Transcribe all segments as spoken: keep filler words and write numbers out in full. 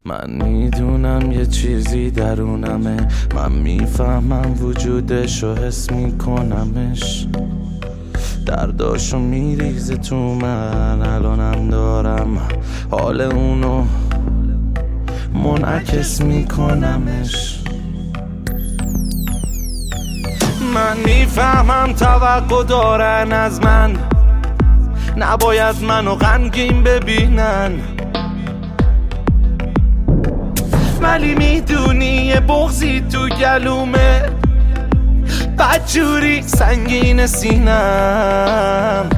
من میدونم یه چیزی درونمه، من میفهمم وجودش و حس میکنمش، درداشو میریزه تو من، الانم دارم حال اونو منعکس میکنمش. من میفهمم توقع دارن از من، نباید منو غمگین ببینن، ولی میدونی یه بغضی تو گلومه، بدجوری سنگین سینم.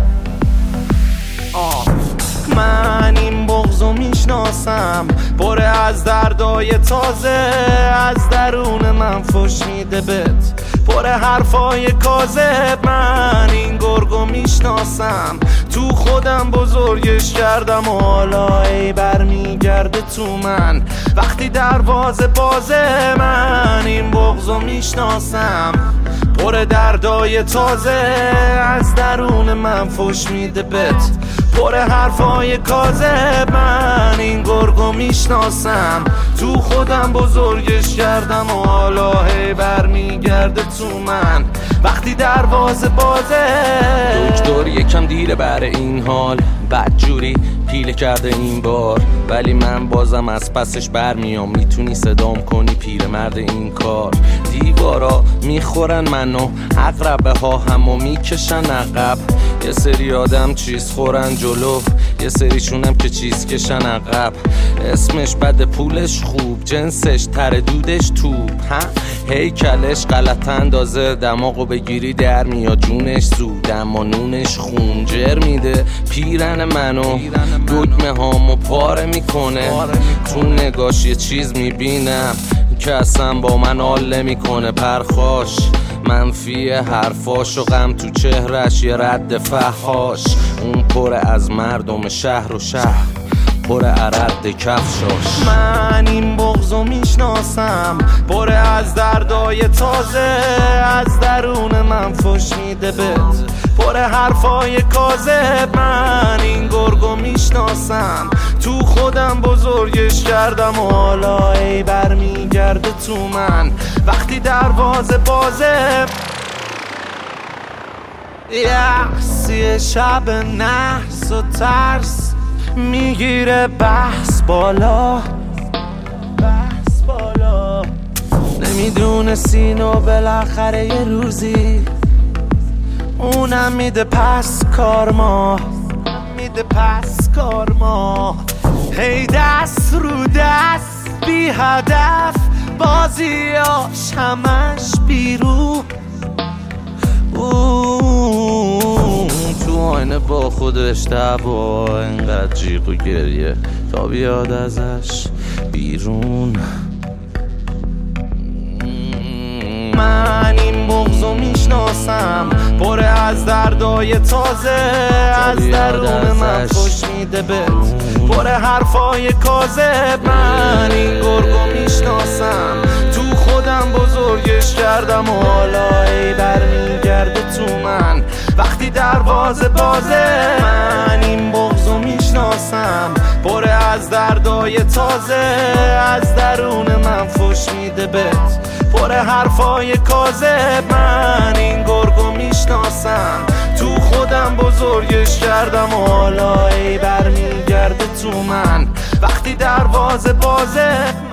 آه من این بغضو میشناسم، پره از دردای تازه، از درون من فش میده بهت، پره حرفای کاذب. من این گرگو میشناسم، تو خودم بزرگش کردم و حالا ای برمیگرده تو من وقتی دروازه بازه. من این بغضو میشناسم، پر دردای تازه، از درون من فش میده بهت، پر حرفای کاذب. من این گرگو میشناسم، تو خودم بزرگش کردم و حالا هی برمیگرده تو من وقتی دروازه بازه. دکتر یکم دیره بر این حال، بدجوری پیله کرده این بار، ولی من بازم از پسش برمیام، میتونی صدام کنی پیرمرد این کار. دیوارا میخورن منو، عقربه ها همو میکشن عقب، یه سری آدم چیز خورن جلو، یه سریشونم که چیز کشن عقب. اسمش بده پولش خوب، جنسش تر دودش توپ، ها هیکلش غلط اندازه، دماغو بگیری در میاد جونش زود، اما نونش خونجر میده پیرن منو، دکمه هامو پاره میکنه، تو نگاش یه چیز میبینم که اصلا با من حال نمیکنه. پرخاش منفی حرفاش و غم تو چهرش، یه رد فحاش، اون پر از مردم شهر و شهر، پر عرد کفشاش. من این بغضو میشناسم، پر از دردای تازه، از درون من فش میده بهت، پر حرفای کاذب. من این گرگو میشناسم، تو خودم بزرگش کردم و حالا ای برمیگرده تو من وقتی دروازه بازه. یحسی شب نحس و ترس میگیره بحث بالا، بحث بالا. نمیدونستی و بالاخره یه روزی اونم میده پس کارما، میده پس کارما. هی دست رو دست بی هدف، بازیاش همش بیرون، تو آینه با خودش دعوا، اینقدر جیغ و گریه تا بیاد ازش بیرون. من این بغضو میشناسم، پر از دردای تازه، از درون من فش میده بهت، پر حرفای کاذب. من این گرگو میشناسم، تو خودم بزرگش کردم و حالا ای برمیگرده تو من وقتی دروازه بازه. من این بغضو میشناسم، پر از دردای تازه، از درون من فش میده بهت، پر حرفای کاذب. من این گرگو میشناسم، تو خودم بزرگش کردم و حالا ای برمیگرده تو من وقتی دروازه بازه.